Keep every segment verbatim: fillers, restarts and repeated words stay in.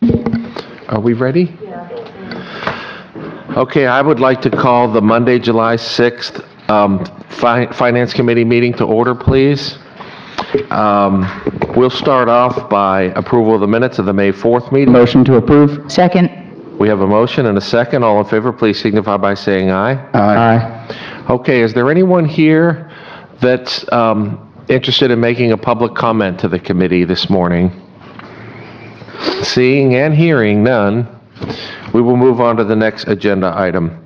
Are we ready? Okay, I would like to call the Monday, July sixth um, Fi- Finance Committee meeting to order, please. Um, We'll start off by approval of the minutes of the May fourth meeting. Motion to approve. Second. We have a motion and a second. All in favor, please signify by saying aye. Aye. Okay, is there anyone here that's um, interested in making a public comment to the committee this morning? Seeing and hearing none, we will move on to the next agenda item.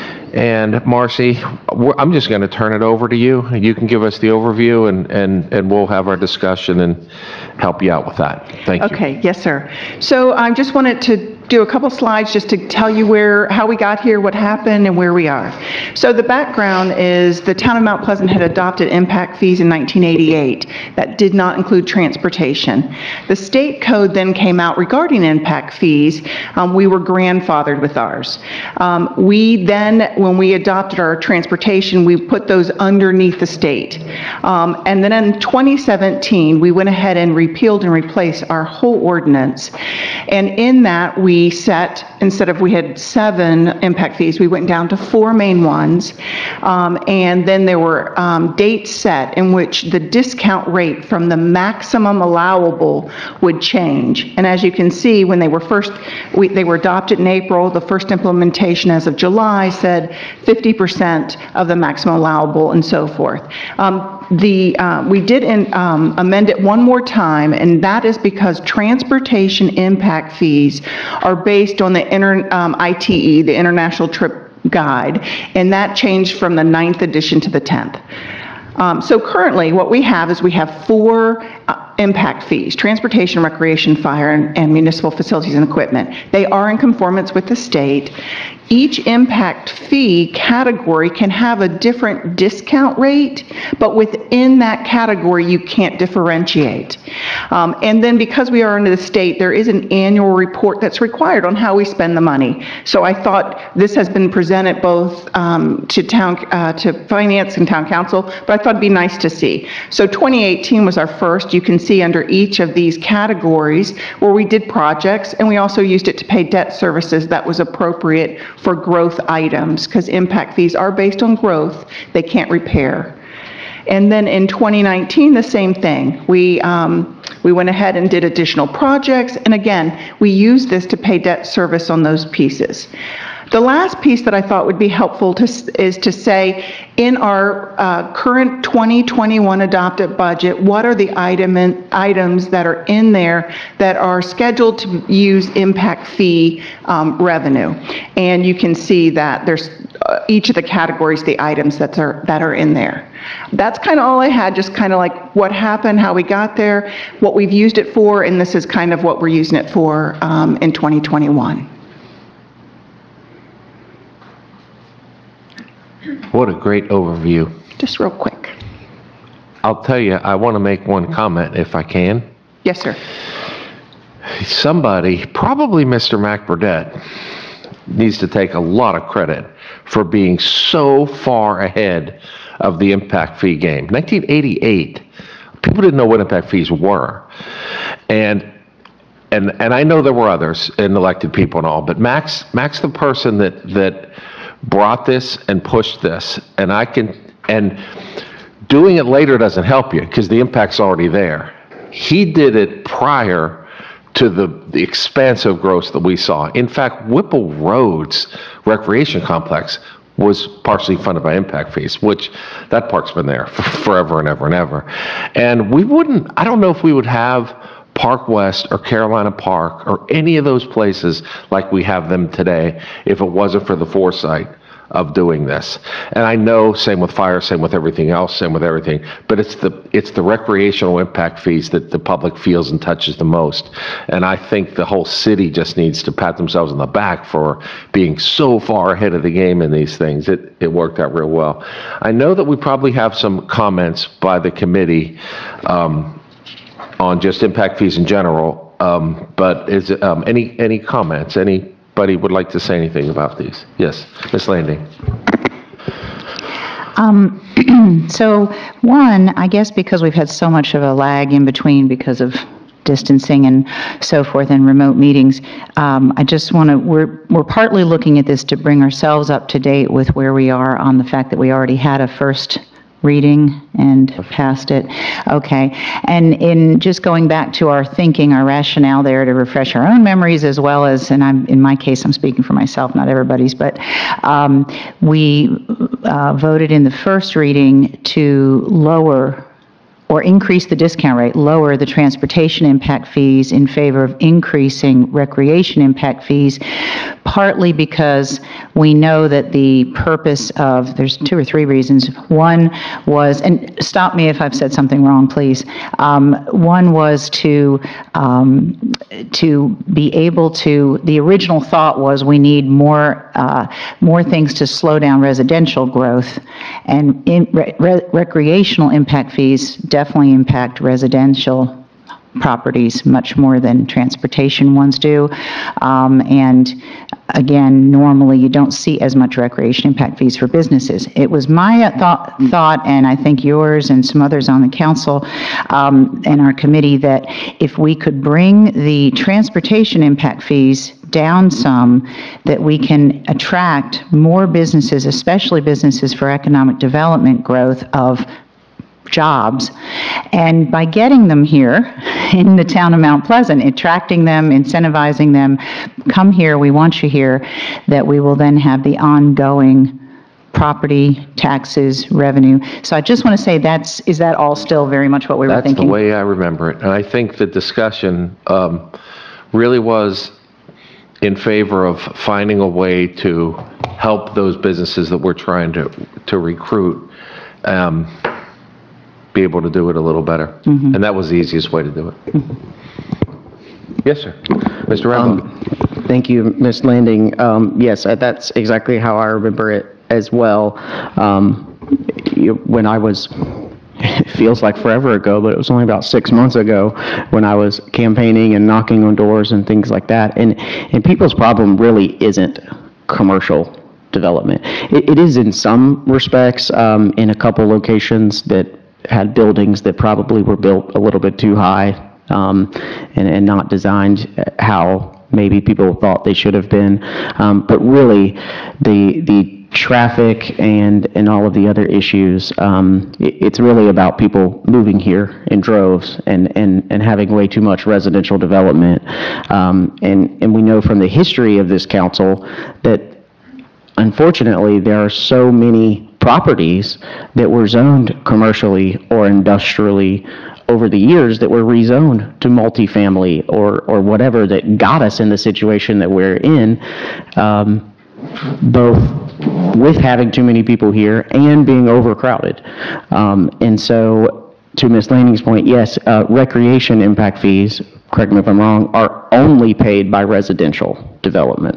And Marcy, we're- I'm just going to turn it over to you. You can give us the overview, and, and, and we'll have our discussion and help you out with that. Thank you. Okay, yes, sir. So I just wanted to do a couple slides just to tell you where, how we got here, what happened, and where we are. So the background is the town of Mount Pleasant had adopted impact fees in nineteen eighty-eight. That did not include transportation. The state code then came out regarding impact fees. Um, we were grandfathered with ours. Um, we then, when we adopted our transportation, we put those underneath the state. Um, and then in twenty seventeen, we went ahead and repealed and replaced our whole ordinance. And in that, we We set, instead of we had seven impact fees, we went down to four main ones. Um, and then there were um, dates set in which the discount rate from the maximum allowable would change. And as you can see, when they were first, we, they were adopted in April, the first implementation as of July said fifty percent of the maximum allowable and so forth. Um, the, uh, we did in, um, amend it one more time, and that is because transportation impact fees are based on the inter, um, I T E, the International Trip Guide, and that changed from the ninth edition to the tenth. Um, so currently, what we have is we have four uh, impact fees: transportation, recreation, fire, and, and municipal facilities and equipment. They are in conformance with the state. Each impact fee category can have a different discount rate, but within that category, you can't differentiate. Um, and then because we are under the state, there is an annual report that's required on how we spend the money. So I thought this has been presented both um, to town, uh, to finance and town council, but I thought it'd be nice to see. So twenty eighteen was our first. You can see under each of these categories where we did projects, and we also used it to pay debt services that was appropriate for growth items, because impact fees are based on growth. They can't repair. And then in twenty nineteen, the same thing. We, um, we went ahead and did additional projects, and again, we used this to pay debt service on those pieces. The last piece that I thought would be helpful to, is to say, in our uh, current twenty twenty-one adopted budget, what are the item in, items that are in there that are scheduled to use impact fee um, revenue? And you can see that there's uh, each of the categories, the items that are, that are in there. That's kind of all I had, just kind of like what happened, how we got there, what we've used it for, and this is kind of what we're using it for um, in twenty twenty-one. What a great overview. Just real quick. I'll tell you, I want to make one comment if I can. Yes, sir. Somebody, probably Mister McBurdett, needs to take a lot of credit for being so far ahead of the impact fee game. nineteen eighty-eight, people didn't know what impact fees were. And and and I know there were others, and elected people and all, but Max, Max the person that that brought this and pushed this, and I can, and doing it later doesn't help you because the impact's already there. He did it prior to the, the expansive growth that we saw. In fact, Whipple Roads Recreation Complex was partially funded by impact fees, which that park's been there for forever and ever and ever. And we wouldn't, I don't know if we would have Park West or Carolina Park or any of those places like we have them today if it wasn't for the foresight of doing this. And I know, same with fire, same with everything else, same with everything, but it's the it's the recreational impact fees that the public feels and touches the most. And I think the whole city just needs to pat themselves on the back for being so far ahead of the game in these things. It, it worked out real well. I know that we probably have some comments by the committee um, on just impact fees in general, um, but is um, any any comments? Anybody would like to say anything about these? Yes, Miz Landing. Um, so one, I guess because we've had so much of a lag in between because of distancing and so forth and remote meetings. Um, I just want to, we're, we're partly looking at this to bring ourselves up to date with where we are on the fact that we already had a first reading and passed it. Okay. And in just going back to our thinking, our rationale there to refresh our own memories as well as, and I'm, in my case, I'm speaking for myself, not everybody's, but um, we uh, voted in the first reading to lower or increase the discount rate, lower the transportation impact fees in favor of increasing recreation impact fees, partly because we know that the purpose of, there's two or three reasons. One was, and stop me if I've said something wrong, please. Um, one was to, um, to be able to, the original thought was we need more, uh, more things to slow down residential growth, and in re re recreational impact fees definitely impact residential properties much more than transportation ones do. Um, and again, normally you don't see as much recreation impact fees for businesses. It was my thought, thought and I think yours and some others on the council um, and our committee, that if we could bring the transportation impact fees down some, that we can attract more businesses, especially businesses for economic development growth of jobs. And by getting them here in the town of Mount Pleasant, attracting them, incentivizing them, come here, we want you here, that we will then have the ongoing property, taxes, revenue. So I just want to say, that's, is that all still very much what we were That's thinking? the way I remember it. And I think the discussion um, really was in favor of finding a way to help those businesses that we're trying to, to recruit um, be able to do it a little better. Mm-hmm. And that was the easiest way to do it. Mm-hmm. Yes, sir. Mister Rambo. Um, thank you, Miz Landing. Um, yes, uh, that's exactly how I remember it as well. Um, you, when I was, it feels like forever ago, but it was only about six months ago when I was campaigning and knocking on doors and things like that. And, and people's problem really isn't commercial development. It, it is in some respects, um, in a couple locations that had buildings that probably were built a little bit too high, um, and, and not designed how maybe people thought they should have been. Um, but really, the the traffic and and all of the other issues, um, it, it's really about people moving here in droves and and and having way too much residential development. Um, and and we know from the history of this council that unfortunately there are so many properties that were zoned commercially or industrially over the years that were rezoned to multifamily or or whatever, that got us in the situation that we're in, um, both with having too many people here and being overcrowded. Um, and so, to Miz Landing's point, yes, uh, recreation impact fees, correct me if I'm wrong, are only paid by residential development.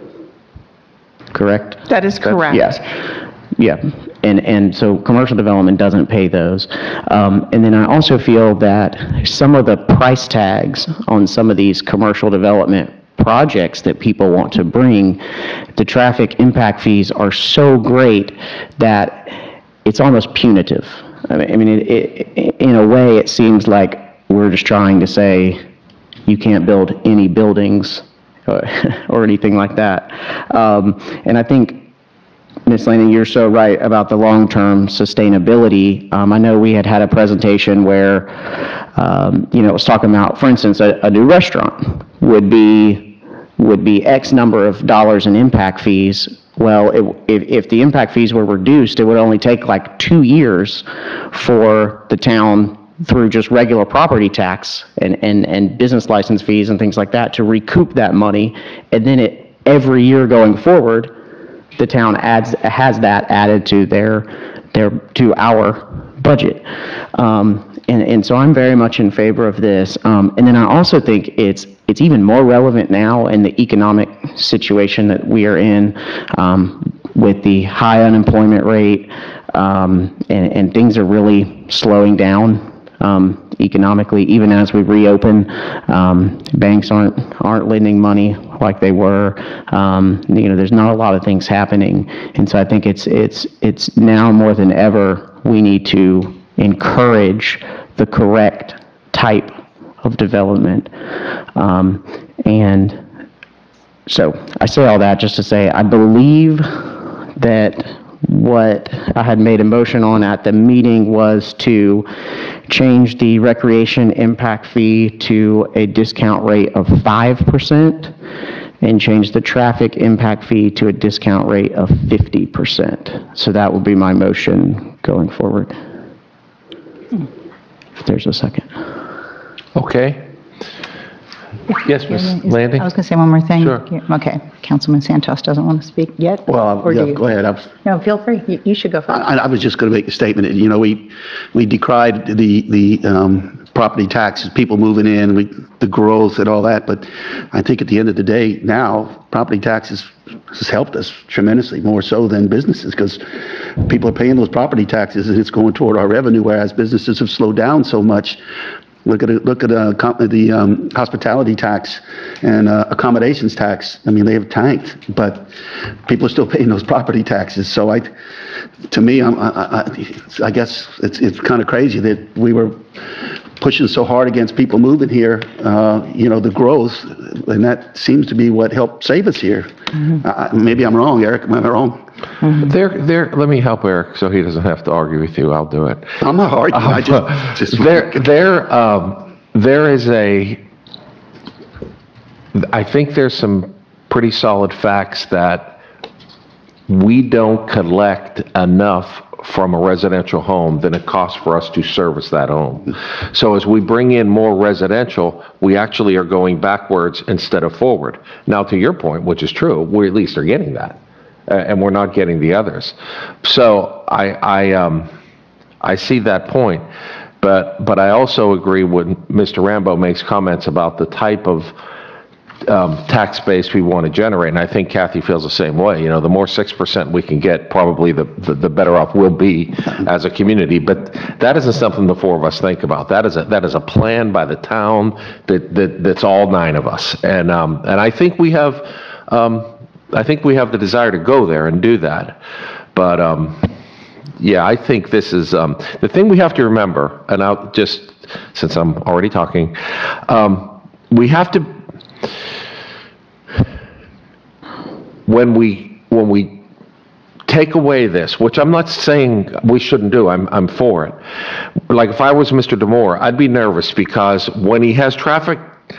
Correct? That is correct. Yes. Yeah, and, and so commercial development doesn't pay those. Um, and then I also feel that some of the price tags on some of these commercial development projects that people want to bring, the traffic impact fees are so great that it's almost punitive. I mean, I mean it, it, in a way, it seems like we're just trying to say you can't build any buildings or, or anything like that. Um, and I think, Miz Landing, you're so right about the long-term sustainability. Um, I know we had had a presentation where, um, you know, it was talking about, for instance, a, a new restaurant would be would be X number of dollars in impact fees. Well, it, if, if the impact fees were reduced, it would only take like two years for the town, through just regular property tax and, and, and business license fees and things like that, to recoup that money. And then it, every year going forward, the town adds, has that added to their, their, to our budget. Um, and, and so I'm very much in favor of this. Um, and then I also think it's, it's even more relevant now in the economic situation that we are in, um, with the high unemployment rate, um, and, and things are really slowing down. Um, economically, even as we reopen, um, banks aren't aren't lending money like they were. Um, you know, there's not a lot of things happening, and so I think it's it's it's now more than ever we need to encourage the correct type of development. Um, and so I say all that just to say I believe that what I had made a motion on at the meeting was to change the recreation impact fee to a discount rate of five percent and change the traffic impact fee to a discount rate of fifty percent. So that would be my motion going forward. If there's a second. Okay. Yes, Miz Landy? I was going to say one more thing. Sure. Okay, Councilman Santos doesn't want to speak yet? Well, Or do yeah, you? go ahead. I've- No, feel free. You, you should go first. I, I was just going to make a statement. You know, we, we decried the, the um, property taxes, people moving in, we, the growth and all that, but I think at the end of the day, now, property taxes has helped us tremendously, more so than businesses, because people are paying those property taxes and it's going toward our revenue, whereas businesses have slowed down so much. Look at it, look at uh, com- the um, hospitality tax and uh, accommodations tax. I mean, they have tanked, but people are still paying those property taxes. So I, to me, I'm, I, I, I guess it's it's kind of crazy that we were pushing so hard against people moving here. Uh, you know, the growth, and that seems to be what helped save us here. Mm-hmm. uh, maybe I'm wrong, Eric. Am I wrong? Mm-hmm. There, there. Let me help Eric so he doesn't have to argue with you. I'll do it. I'm not arguing. I just, just there, there, um, there is a. I think there's some pretty solid facts that we don't collect enough from a residential home than it costs for us to service that home. So as we bring in more residential, we actually are going backwards instead of forward. Now, to your point, which is true, we at least are getting that. Uh, and we're not getting the others. So I, I, um, I see that point, but, but I also agree when Mister Rambo makes comments about the type of um, tax base we want to generate, and I think Kathy feels the same way. You know, the more six percent we can get, probably the, the, the better off we'll be as a community, but that isn't something the four of us think about. That is a, that is a plan by the town that, that, that's all nine of us. And, um, and I think we have, um, I think we have the desire to go there and do that. But, um, yeah, I think this is, um, the thing we have to remember, and I'll just, since I'm already talking, um, we have to, when we, when we take away this, which I'm not saying we shouldn't do, I'm, I'm for it. Like if I was Mister DeMore, I'd be nervous because when he has traffic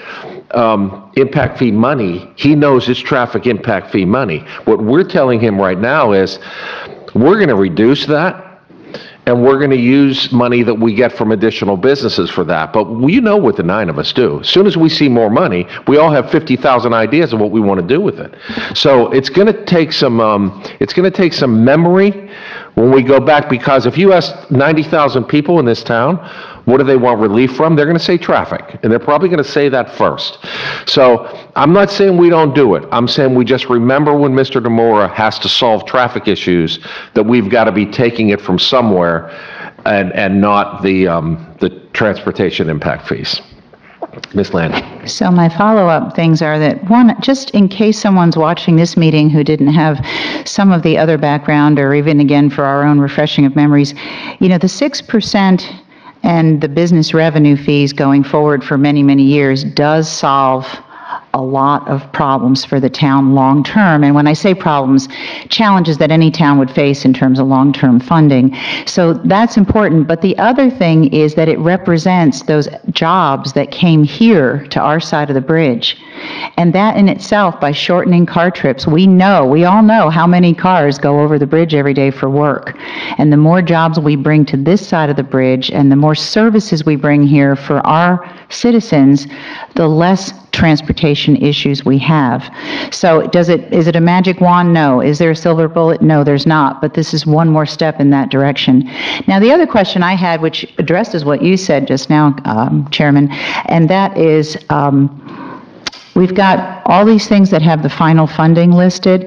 Um, impact fee money, he knows it's traffic impact fee money. What we're telling him right now is, we're going to reduce that, and we're going to use money that we get from additional businesses for that. But you know what the nine of us do. As soon as we see more money, we all have fifty thousand ideas of what we want to do with it. So it's going to take some, um, it's going to take some memory when we go back, because if you ask ninety thousand people in this town, what do they want relief from? They're going to say traffic, and they're probably going to say that first. So I'm not saying we don't do it. I'm saying we just remember when Mister DeMora has to solve traffic issues that we've got to be taking it from somewhere, and and not the um, the transportation impact fees. Miz Land. So my follow-up things are that, one, just in case someone's watching this meeting who didn't have some of the other background, or even again for our own refreshing of memories, you know, the six percent and the business revenue fees going forward for many, many years does solve a lot of problems for the town long-term. And when I say problems, challenges that any town would face in terms of long-term funding. So that's important. But the other thing is that it represents those jobs that came here to our side of the bridge. And that in itself, by shortening car trips, we know, we all know how many cars go over the bridge every day for work. And the more jobs we bring to this side of the bridge, and the more services we bring here for our citizens, the less transportation issues we have. So does it, is it a magic wand? No. Is there a silver bullet? No, there's not. But this is one more step in that direction. Now, the other question I had, which addresses what you said just now, um, Chairman, and that is, um, we've got all these things that have the final funding listed.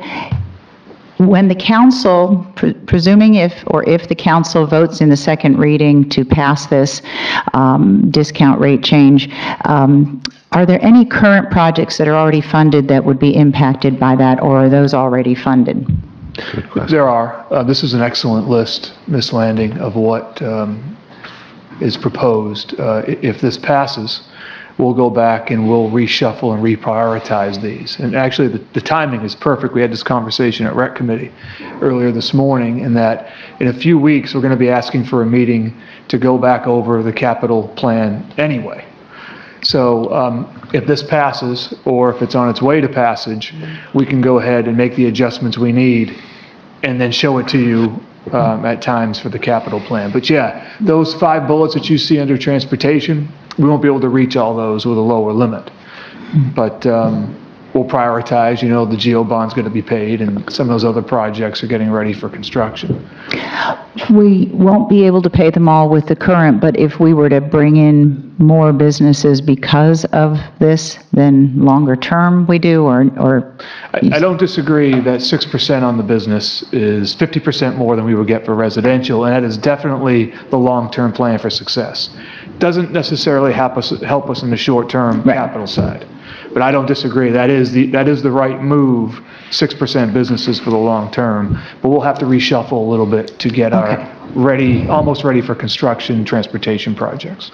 When the council, pre presuming if, or if the council votes in the second reading to pass this um, discount rate change, um, are there any current projects that are already funded that would be impacted by that, or are those already funded? There are. Uh, this is an excellent list, Miz Landing, of what um, is proposed. Uh, if this passes, we'll go back and we'll reshuffle and reprioritize these. And actually, the, the timing is perfect. We had this conversation at Rec Committee earlier this morning, in that in a few weeks, we're going to be asking for a meeting to go back over the capital plan anyway. So um, if this passes, or if it's on its way to passage, we can go ahead and make the adjustments we need and then show it to you um, at times for the capital plan. But yeah, those five bullets that you see under transportation, we won't be able to reach all those with a lower limit. But um, we'll prioritize, you know, the GEO bond's going to be paid, and some of those other projects are getting ready for construction. We won't be able to pay them all with the current, but if we were to bring in more businesses because of this, then longer term we do, or, or? I, I don't disagree that six percent on the business is fifty percent more than we would get for residential, and that is definitely the long-term plan for success. Doesn't necessarily help us, help us in the short-term Right. capital side. But I don't disagree. That is the, that is the right move, six percent businesses for the long term. But we'll have to reshuffle a little bit to get Okay. our ready, almost ready for construction, transportation projects.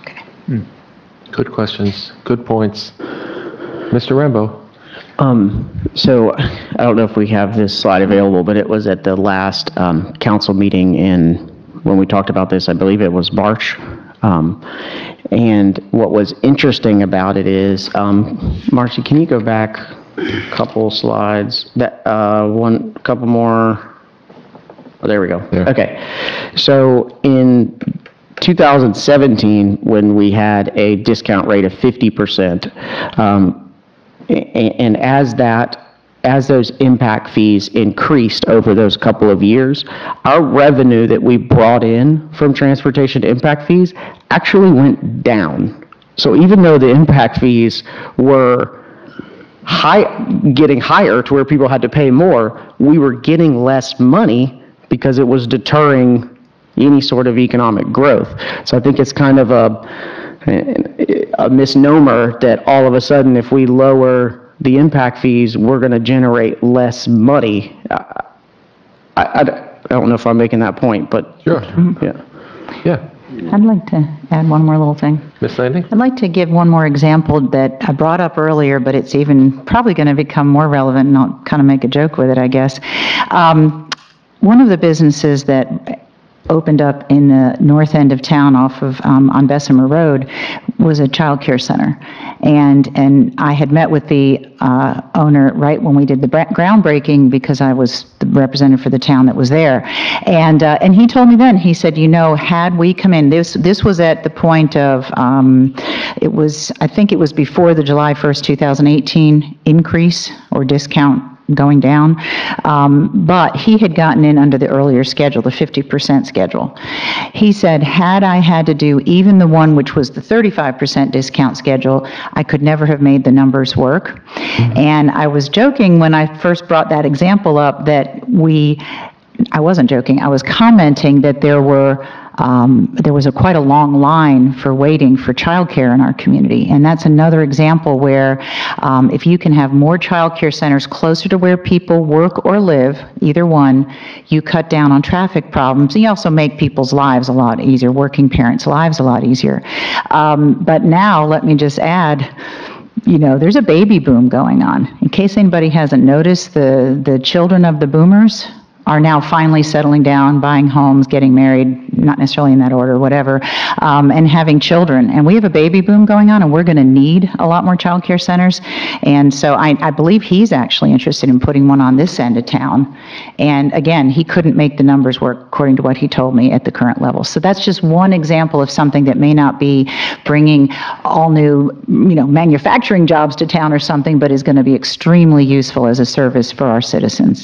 Good questions, good points. Mister Rambo? Um, so I don't know if we have this slide available, but it was at the last um, council meeting in, when we talked about this, I believe it was March. Um, and what was interesting about it is, um, Marcy, can you go back a couple slides? That uh, one, couple more. Oh, there we go. There. Okay. So in two thousand seventeen, when we had a discount rate of fifty percent, um, a- and as that, as those impact fees increased over those couple of years, our revenue that we brought in from transportation impact fees actually went down. So even though the impact fees were high, getting higher to where people had to pay more, we were getting less money because it was deterring any sort of economic growth. So I think it's kind of a, a misnomer that all of a sudden, if we lower the impact fees, we're going to generate less money. I, I, I don't know if I'm making that point, but Sure. yeah. Yeah. I'd like to add one more little thing. Miss Landy? I'd like to give one more example that I brought up earlier, but it's even probably going to become more relevant, and I'll kind of make a joke with it, I guess. Um, one of the businesses that opened up in the north end of town off of, um, on Bessemer Road was a child care center. And, and I had met with the uh, owner right when we did the bra- groundbreaking, because I was the representative for the town that was there. And, uh, and he told me then, he said, you know, had we come in, this, this was at the point of, um, it was, I think it was before the July first, two thousand eighteen increase or discount going down, um, but he had gotten in under the earlier schedule, the fifty percent schedule. He said, had I had to do even the one which was the thirty-five percent discount schedule, I could never have made the numbers work. And I was joking when I first brought that example up that we, I wasn't joking, I was commenting that there were Um, there was a quite a long line for waiting for childcare in our community. And that's another example where um, if you can have more childcare centers closer to where people work or live, either one, you cut down on traffic problems. You also make people's lives a lot easier, working parents' lives a lot easier. Um, but now, let me just add, you know, there's a baby boom going on. In case anybody hasn't noticed, the, the children of the boomers are now finally settling down, buying homes, getting married, not necessarily in that order, whatever, um, and having children. And we have a baby boom going on, and we're going to need a lot more child care centers. And so I, I believe he's actually interested in putting one on this end of town. And again, he couldn't make the numbers work, according to what he told me, at the current level. So that's just one example of something that may not be bringing all new, you know, manufacturing jobs to town or something, but is going to be extremely useful as a service for our citizens.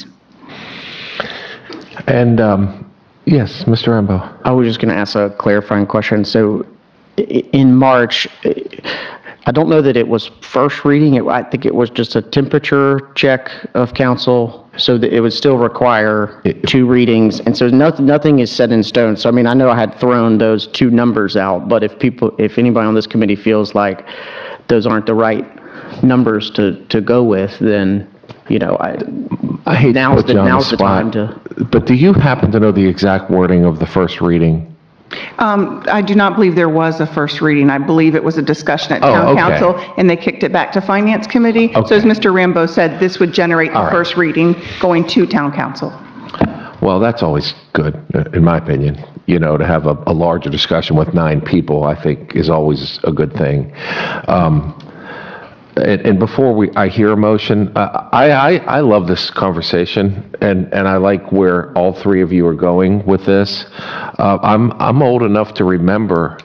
And, um, yes, Mister Rambo? I was just going to ask a clarifying question. So i- in March, I don't know that it was first reading. It- I think it was just a temperature check of council, so that it would still require two readings. And so nothing, nothing is set in stone. So, I mean, I know I had thrown those two numbers out, but if people, if anybody on this committee feels like those aren't the right numbers to, to go with, then, you know, I, I hate to now's put the, you on the now's the time spot, to. but do you happen to know the exact wording of the first reading? Um, I do not believe there was a first reading. I believe it was a discussion at Oh, town okay. council, and they kicked it back to finance committee. So as Okay. Mister Rambo said, this would generate the All right. first reading going to town council. Well, that's always good, uh, in my opinion. You know, to have a, a larger discussion with nine people, I think, is always a good thing. Um, and, and before we, I hear a motion, uh, I, I, I love this conversation, and, and I like where all three of you are going with this. Uh, I'm, I'm old enough to remember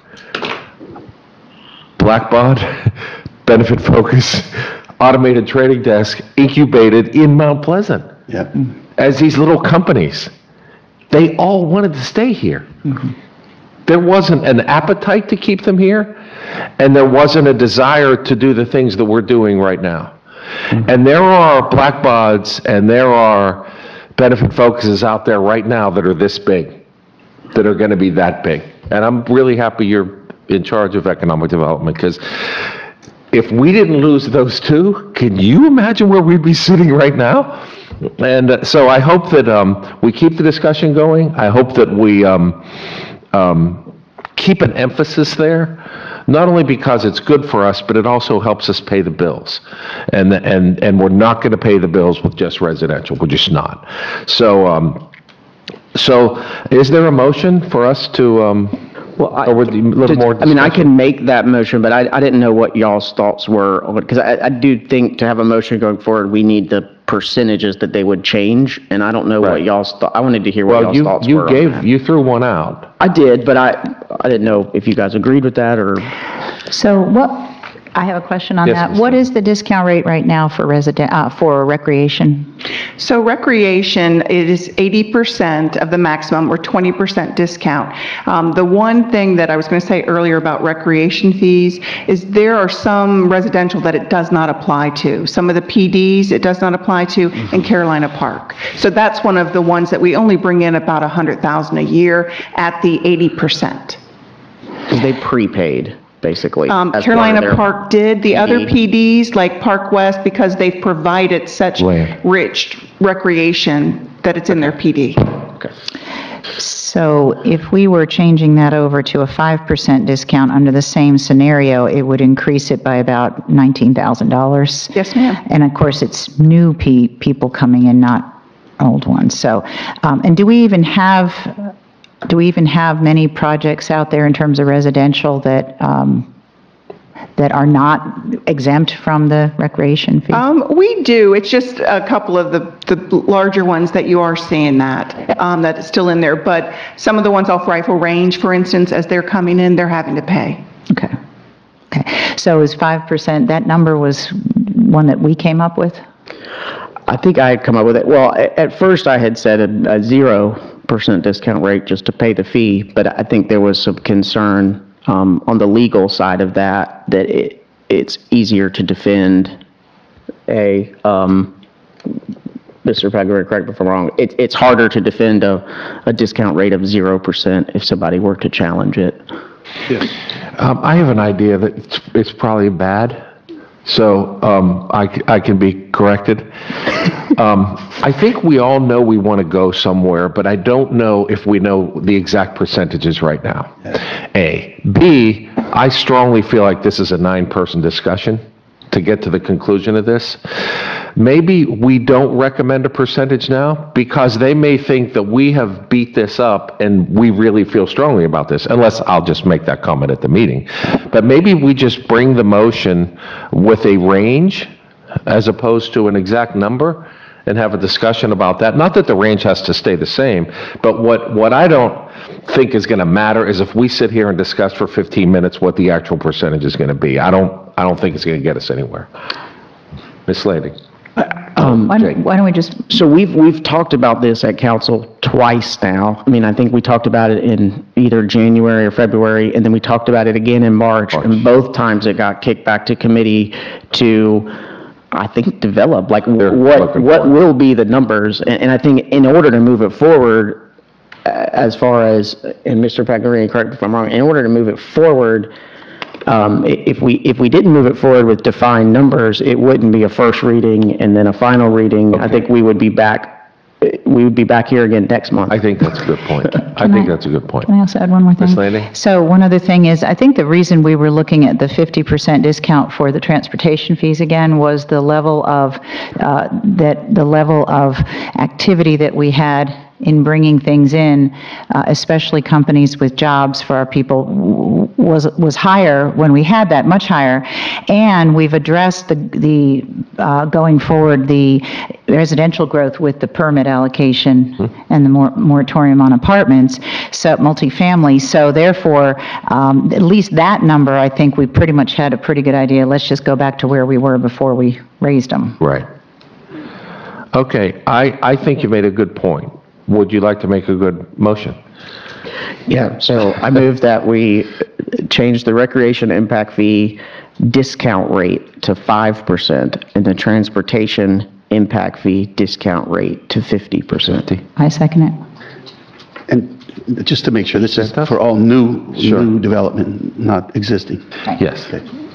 Blackbaud, Benefit Focus, Automated Trading Desk incubated in Mount Pleasant Yeah. as these little companies. They all wanted to stay here. There wasn't an appetite to keep them here, and there wasn't a desire to do the things that we're doing right now. And there are Blackbauds and there are Benefit Focuses out there right now that are this big, that are going to be that big. And I'm really happy you're in charge of economic development, because if we didn't lose those two, can you imagine where we'd be sitting right now? And uh, so I hope that um, we keep the discussion going. I hope that we um, um, keep an emphasis there, not only because it's good for us, but it also helps us pay the bills. And, and, and we're not going to pay the bills with just residential. We're just not. So, um, so is there a motion for us to, um, Well, I, or would you- a little to- more I mean, I discussion? can make that motion, but I, I didn't know what y'all's thoughts were, because I, I do think to have a motion going forward, we need the percentages that they would change, and I don't know what Right. y'all's, thought. I wanted to hear what Well, y'all's you, thoughts you were on gave, that. you threw one out. I did, but I, I didn't know if you guys agreed with that, or, So what, I have a question on Yes, that. Miz What is the discount rate right now for resident, uh, for recreation? So recreation, it is eighty percent of the maximum or twenty percent discount. Um, The one thing that I was going to say earlier about recreation fees is there are some residential that it does not apply to. Some of the P Ds it does not apply to in Carolina Park. So that's one of the ones that we only bring in about one hundred thousand dollars a year at the eighty percent. because they prepaid, basically. Um, as part of Carolina their- Park did. The other P P Ds, like Park West, because they've provided such Land. rich recreation that it's in their P D. Okay. So if we were changing that over to a five percent discount under the same scenario, it would increase it by about nineteen thousand dollars. Yes, ma'am. And of course, it's new pe- people coming in, not old ones. So, um, and do we even have, do we even have many projects out there in terms of residential that, um, that are not exempt from the recreation fee? Um, we do. It's just a couple of the, the larger ones that you are seeing that, um, that is still in there. But some of the ones off Rifle Range, for instance, as they're coming in, they're having to pay. Okay. Okay. So is five percent, that number was one that we came up with? I think I had come up with it, well, a- at first I had said a, a zero percent discount rate just to pay the fee, but I think there was some concern um, on the legal side of that, that it, it's easier to defend a, um, Mister Paguri, correct me if I'm wrong, it, it's harder to defend a, a discount rate of zero percent if somebody were to challenge it. Um, I have an idea that it's, it's probably bad, so um, I, c- I can be corrected. Um, I think we all know we want to go somewhere, but I don't know if we know the exact percentages right now. A. B, I strongly feel like this is a nine-person discussion to get to the conclusion of this. Maybe we don't recommend a percentage now, because they may think that we have beat this up and we really feel strongly about this, unless I'll just make that comment at the meeting. But maybe we just bring the motion with a range as opposed to an exact number and have a discussion about that. Not that the range has to stay the same, but what, what I don't think is going to matter is if we sit here and discuss for fifteen minutes what the actual percentage is going to be. I don't, I don't think it's going to get us anywhere. Miz Lady? Why don't why don't we just, So we've, we've talked about this at council twice now. I mean, I think we talked about it in either January or February, and then we talked about it again in March. And both times it got kicked back to committee to, I think, develop, like, They're what, looking what for it. will be the numbers? And, and I think in order to move it forward, uh, as far as, and Mister Paguri, correct me if I'm wrong, in order to move it forward, um, i- if we, if we didn't move it forward with defined numbers, it wouldn't be a first reading and then a final reading. I Okay. think we would be back we would be back here again next month. I think that's a good point. I Can think I- that's a good point. Can I also add one more thing? Ms. Lanning? So one other thing is, I think the reason we were looking at the fifty percent discount for the transportation fees again was the level of, uh, that, the level of activity that we had in bringing things in, uh, especially companies with jobs for our people, w- was, was higher when we had that, much higher. And we've addressed the, the, uh, going forward, the residential growth with the permit allocation and the mor- moratorium on apartments, so multifamily. So therefore, um, at least that number, I think we pretty much had a pretty good idea. Let's just go back to where we were before we raised them. Right. Okay, I, I think you made a good point. Would you like to make a good motion? Yeah, so I move that we change the recreation impact fee discount rate to five percent and the transportation impact fee discount rate to fifty percent. I second it. And just to make sure, this is Fantastic. for all new, Sure. new development, not existing. Yes.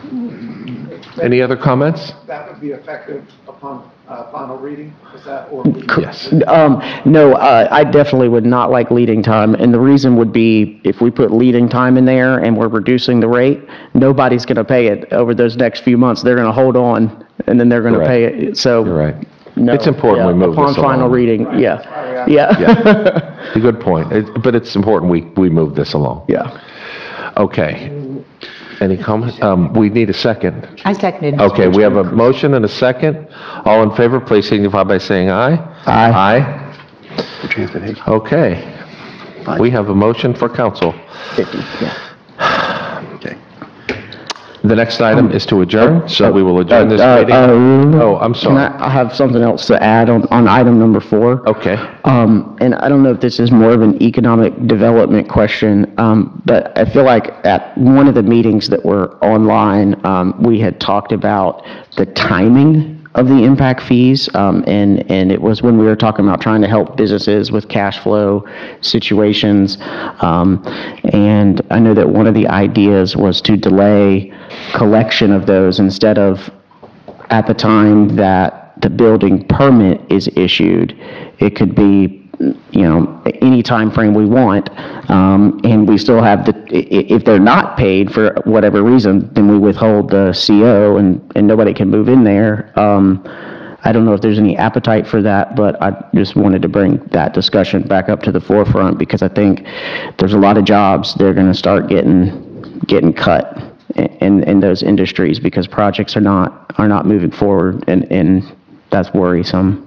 Any other comments? That would be effective upon uh, final reading, is that, or? Yes. Um, no, uh, I definitely would not like leading time, and the reason would be if we put leading time in there and we're reducing the rate, nobody's gonna pay it over those next few months. They're gonna hold on, and then they're gonna Correct. pay it, so. You're right. No, It's important we yeah, move this Upon final along. reading, yeah, yeah. A good point, It- but it's important we, we move this along. Yeah. Okay. Any comment? Um, we need a second. I seconded. Okay, we have a motion and a second. All in favor, please signify by saying aye. Aye. Aye. For transportation. Okay. We have a motion for council. fifty, yeah. Okay. The next item is to adjourn, so we will adjourn this Uh, meeting. uh, Oh, I'm Can sorry. I, I have something else to add on, on item number four. Okay. Um, and I don't know if this is more of an economic development question, um, but I feel like at one of the meetings that were online, um, we had talked about the timing of the impact fees, um, and, and it was when we were talking about trying to help businesses with cash flow situations. Um, and I know that one of the ideas was to delay collection of those instead of at the time that the building permit is issued. It could be, you know, any time frame we want, um, and we still have the, i- i- if they're not paid for whatever reason, then we withhold the C O and, and nobody can move in there. Um, I don't know if there's any appetite for that, but I just wanted to bring that discussion back up to the forefront because I think there's a lot of jobs that are gonna start getting, getting cut in, in those industries because projects are not, are not moving forward, and, and that's worrisome.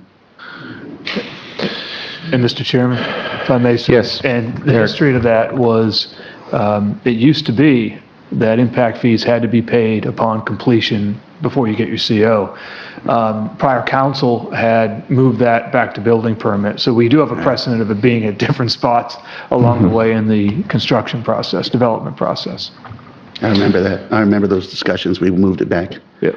And Mister Chairman, if I may, sir. Yes. And the Eric. history to that was, um, it used to be that impact fees had to be paid upon completion before you get your C O. Um, Prior council had moved that back to building permit, so we do have a precedent of it being at different spots along the way in the construction process, development process. I remember that. I remember those discussions. We moved it back. Yep.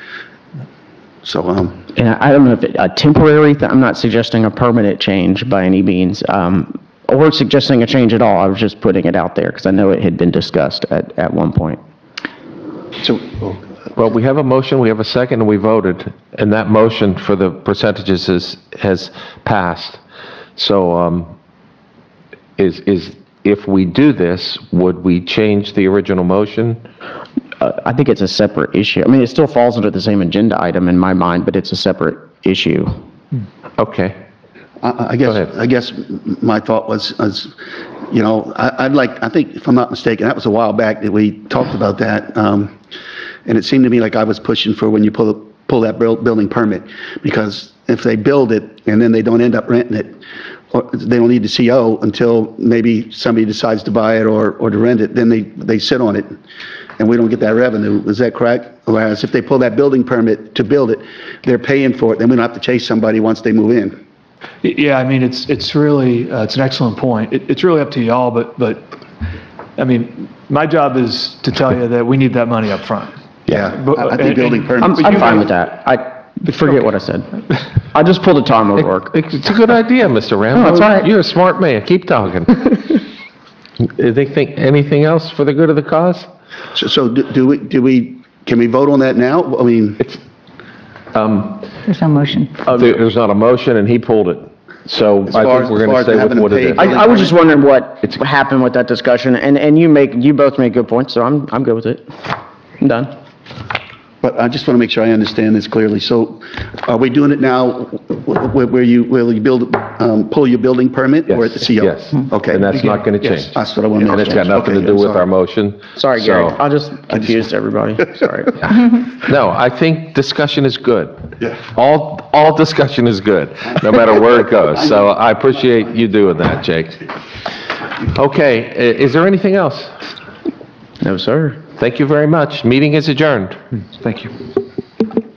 So, um, And I I don't know if it, a temporary, th- I'm not suggesting a permanent change by any means, um, or suggesting a change at all. I was just putting it out there because I know it had been discussed at, at one point. so, Well, we have a motion, we have a second, and we voted, and that motion for the percentages is, has passed. So, um, is, is, if we do this, would we change the original motion? Uh, I think it's a separate issue. I mean, it still falls under the same agenda item in my mind, but it's a separate issue. Okay. I, I guess, ahead. I guess my thought was, was, you know, I, I'd like, I think, if I'm not mistaken, that was a while back that we talked about that. Um, and it seemed to me like I was pushing for when you pull, pull that buil- building permit, because if they build it and then they don't end up renting it, or they don't need the C O until maybe somebody decides to buy it or, or to rent it, then they, they sit on it and we don't get that revenue. Is that correct? Whereas if they pull that building permit to build it, they're paying for it, then we don't have to chase somebody once they move in. Yeah, I mean, it's, it's really, uh, it's an excellent point. It, it's really up to y'all, but, but, I mean, my job is to tell you that we need that money up front. Yeah, But- I I think building and- permits. I'm, I'm fine with that. I, forget what I said. I just pulled a time over work. It's a good idea, Mister Ram. No, it's all right. You're a smart man. Keep talking. They think, anything else for the good of the cause? So, so do do we, do we, can we vote on that now? I mean, Um, There's no motion. there- there's not a motion, and he pulled it. So As I far think as- we're as going far to as stay with having to what it pay- is. I, I was just wondering what happened with that discussion, and, and you make, you both make good points, so I'm, I'm good with it. I'm done. But I just want to make sure I understand this clearly. So are we doing it now where where you, where you build, um, pull your building permit or at the C O? Yes. Okay. And that's not going to Yes. change. That's what I want to make And it's got sure. nothing to Okay, do I'm with sorry. our motion. Sorry, Gary, So- I just confused everybody, sorry. No, I think discussion is good. Yeah. All, all discussion is good, no matter where it goes. So I appreciate you doing that, Jake. Okay, i- is there anything else? No, sir. Thank you very much. Meeting is adjourned. Thank you.